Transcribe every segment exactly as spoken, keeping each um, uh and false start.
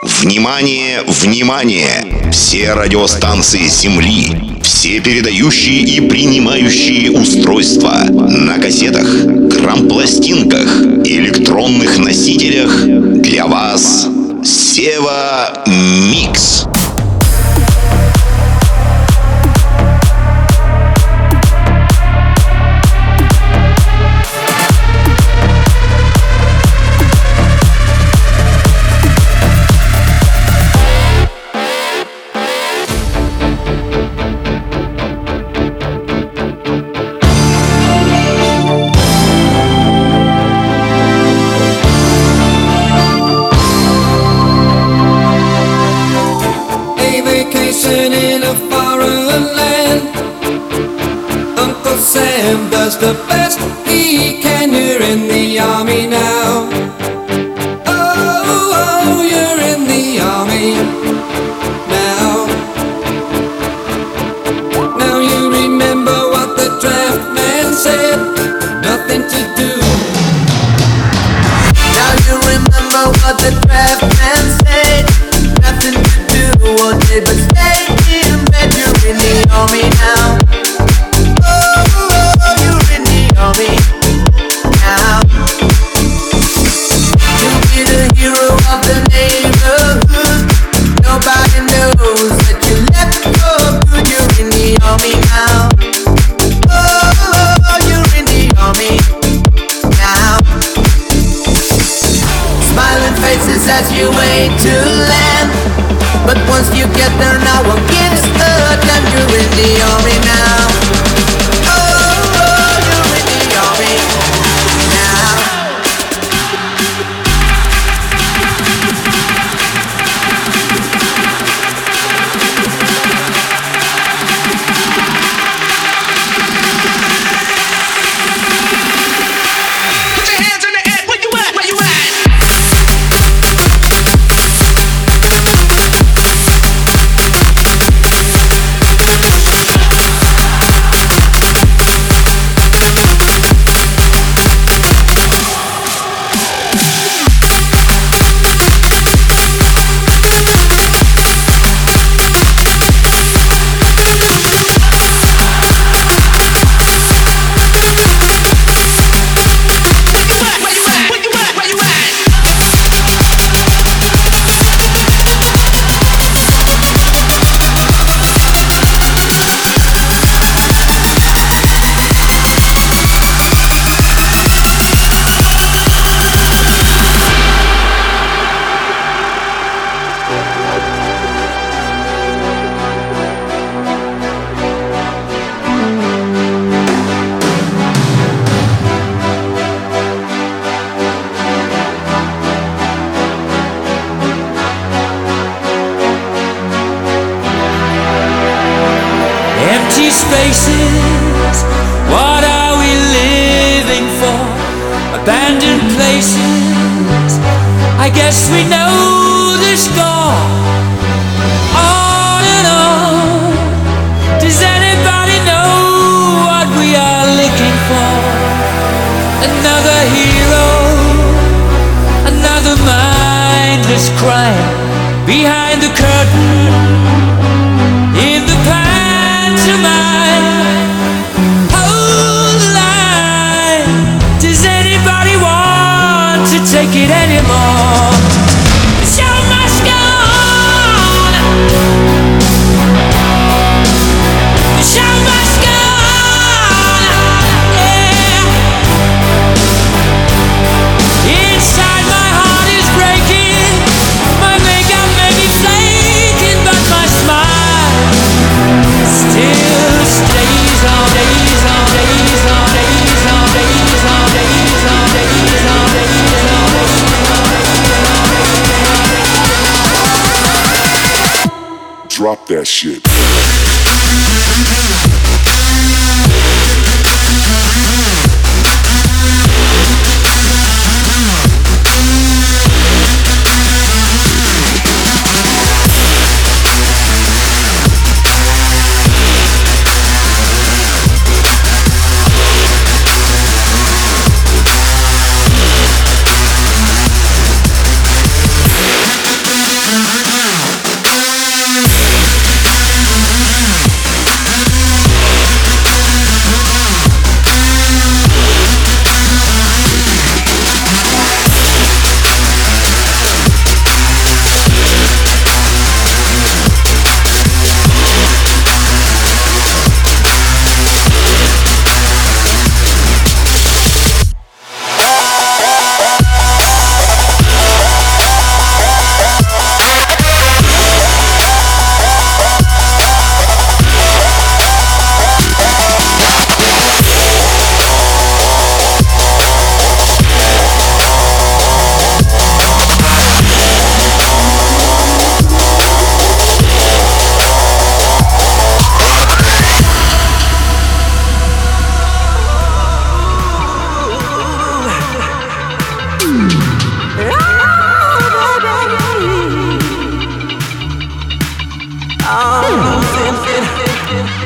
Внимание, внимание! Все радиостанции Земли, все передающие и принимающие устройства на кассетах, грампластинках, электронных носителях для вас Сева Микс. In a foreign land, Uncle Sam does the best he can. You're in the army now. Oh, oh, you're in the army now. Now you remember what the draft man said. Nothing to do. Now you remember what the draft man said. Nothing to do all day but stay in bed. You're in the army now. Oh, oh, you're in the army now. You'll be the hero of the neighborhood. Nobody knows that you left for good. You're in the army now. Oh, oh, you're in the army now. Smiling faces as you wait to land. But once you get there, now one gives a damn. You're in the army now. Oh, oh, you're in the army now. Put your hands in the air. Where you at? Where you at? Spaces, what are we living for? Abandoned places, I guess we know the score. On and on, does anybody know what we are looking for? Another hero, another mindless crime behind the curtain, in the pantomime. Take it anymore. The show must go on. The show must go on. Yeah. Inside my heart is breaking. My makeup may be flaking, but my smile still stays on, stays on, stays on, stays on, stays on, stays on, stays on, stays on. Drop that shit.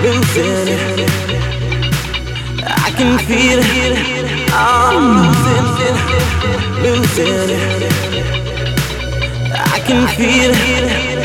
losing it. I can feel it. I'm losing it, losing it. I can feel it.